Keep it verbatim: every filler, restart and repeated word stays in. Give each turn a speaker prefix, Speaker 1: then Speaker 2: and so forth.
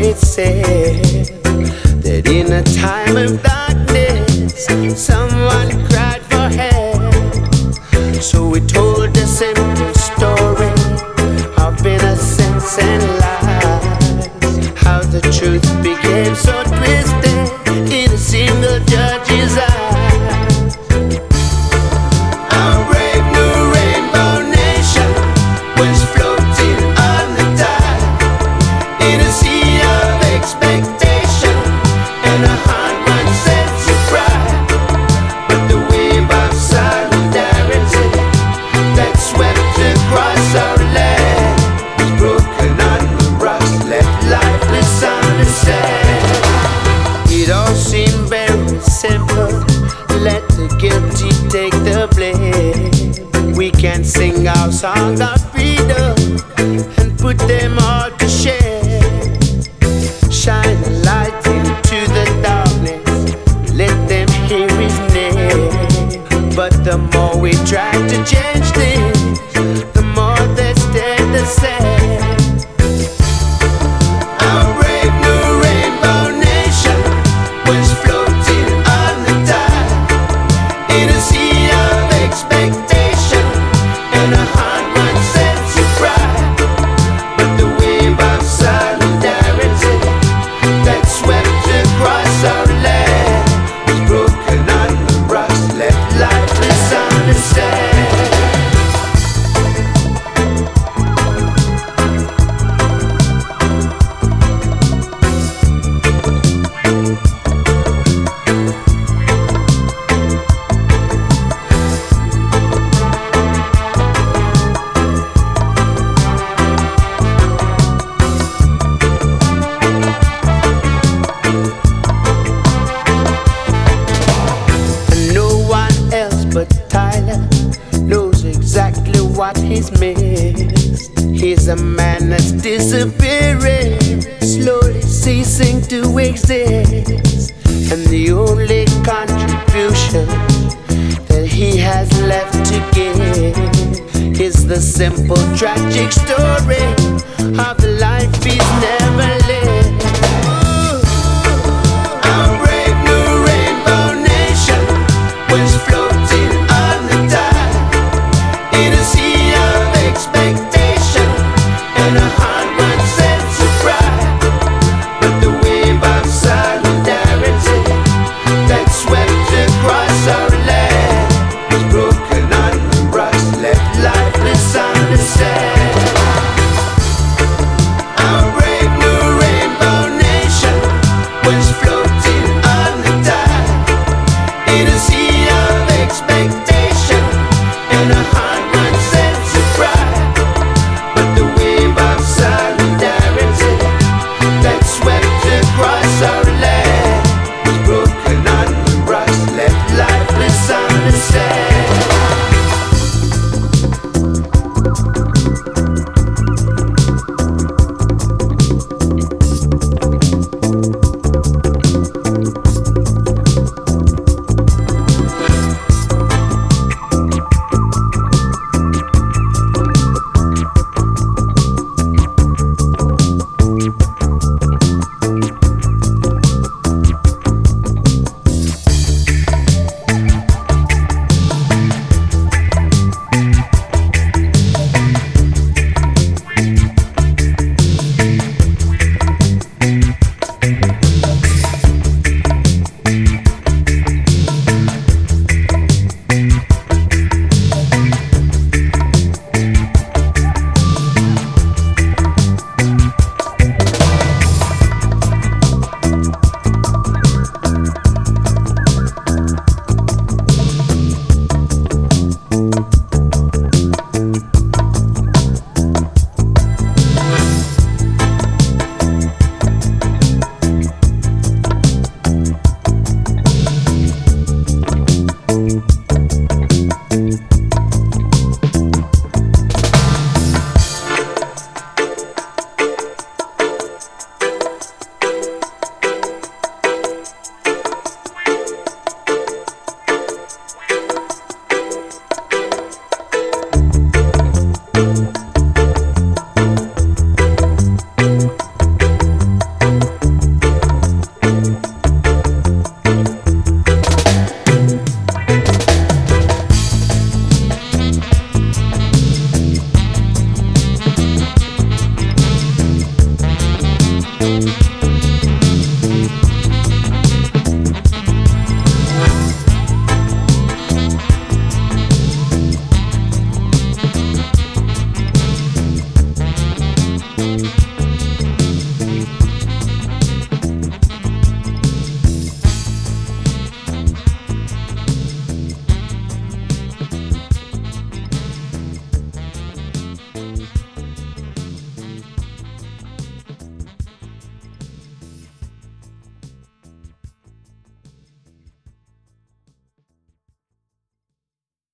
Speaker 1: it said that in a time of darkness, someone cried for help. So we told a simple story of innocence and lies, how the truth became so twisted in a single judge's eyes. Take the blame. We can sing our song of freedom and put them all to shame. Shine a light into the darkness, let them hear his name. But the more we try to change things, the more they stay the same. What he's missed. He's a man that's disappearing, slowly ceasing to exist. And the only contribution that he has left to give is the simple tragic story of the life he's never lived.